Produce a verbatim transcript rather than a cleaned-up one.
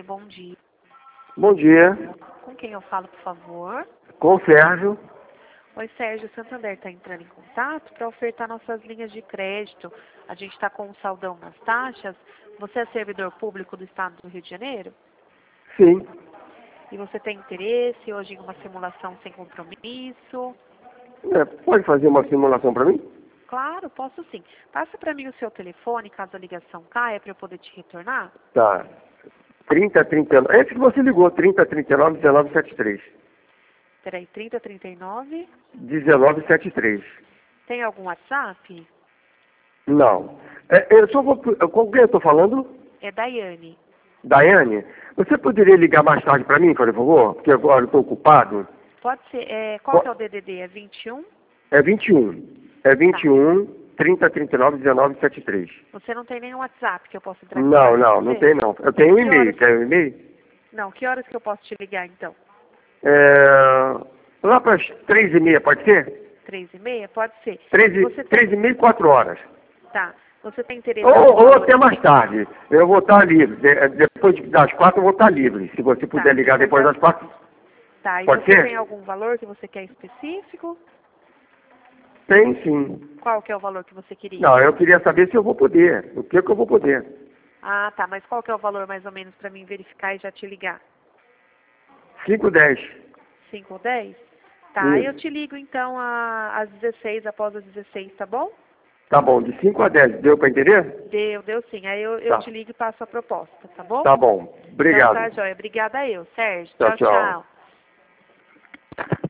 bom dia. Bom dia. Com quem eu falo, por favor? Com o Sérgio. Oi, Sérgio. Santander está entrando em contato para ofertar nossas linhas de crédito. A gente está com um saldão nas taxas. Você é servidor público do estado do Rio de Janeiro? Sim. E você tem interesse hoje em uma simulação sem compromisso? É, pode fazer uma simulação para mim? Claro, posso sim. Passa para mim o seu telefone, caso a ligação caia, para eu poder te retornar. Tá. trinta, trinta e nove. Esse que você ligou, trinta, trinta e nove, dezenove, setenta e três. Peraí, trinta, trinta e nove. dezenove, setenta e três. Tem algum WhatsApp? Não. É, eu só vou, com quem eu estou falando? É Daiane. Daiane, você poderia ligar mais tarde para mim, por favor? Porque agora eu estou ocupado. Pode ser. É, qual que é o D D D? É vinte e um? É vinte e um. É vinte e um, trinta, trinta e nove, dezenove, setenta e três. Você não tem nenhum WhatsApp que eu possa entrar em Não, contato não, com não você? tem não. Eu tenho um Que e-mail. horas- Quer um e-mail? Não, que horas que eu posso te ligar então? É, lá para as três e meia, pode ser? Três e meia? Pode ser. Três, e- Você tem... três e meia e quatro horas. Tá. Você tem interesse Ou, em ou valor- até mais tarde. Eu vou estar livre. De- depois das quatro eu vou estar livre. Se você puder ligar depois das quatro. Tá, e Pode você ser? tem algum valor que você quer específico? Tem sim. Qual que é o valor que você queria? Não, eu queria saber se eu vou poder. O que que eu vou poder? Ah, tá. Mas qual que é o valor mais ou menos para mim verificar e já te ligar? cinco, dez. Cinco ou dez? Tá, Isso. eu te ligo então a- às dezesseis, após as dezesseis, tá bom? Tá bom, de cinco a dez. Deu para entender? Deu, deu sim. Aí eu, eu Tá. te ligo e passo a proposta, tá bom? Tá bom. Obrigado. Então tá, joia. Obrigada eu, Sérgio. Tchau, Tchau, tchau. tchau.